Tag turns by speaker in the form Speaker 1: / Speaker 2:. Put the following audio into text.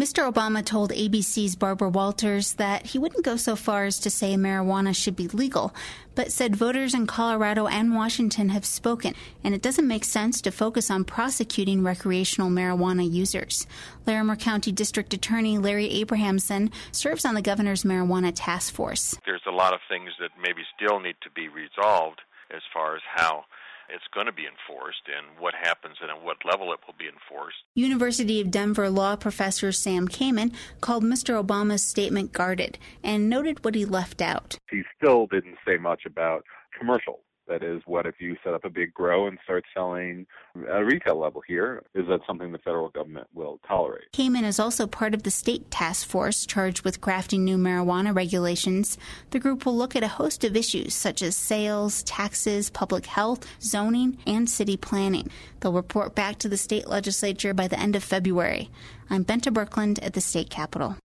Speaker 1: Mr. Obama told ABC's Barbara Walters that he wouldn't go so far as to say marijuana should be legal, but said voters in Colorado and Washington have spoken, and it doesn't make sense to focus on prosecuting recreational marijuana users. Larimer County District Attorney Larry Abrahamson serves on the governor's marijuana task force.
Speaker 2: There's a lot of things that maybe still need to be resolved as far as how it's going to be enforced and what happens and at what level it will be enforced.
Speaker 1: University of Denver law professor Sam Kamen called Mr. Obama's statement guarded and noted what he left out.
Speaker 3: He still didn't say much about commercial. That is, what if you set up a big grow and start selling at a retail level here? Is that something the federal government will tolerate?
Speaker 1: Kamen is also part of the state task force charged with crafting new marijuana regulations. The group will look at a host of issues such as sales, taxes, public health, zoning, and city planning. They'll report back to the state legislature by the end of February. I'm Benta Birkeland at the state capitol.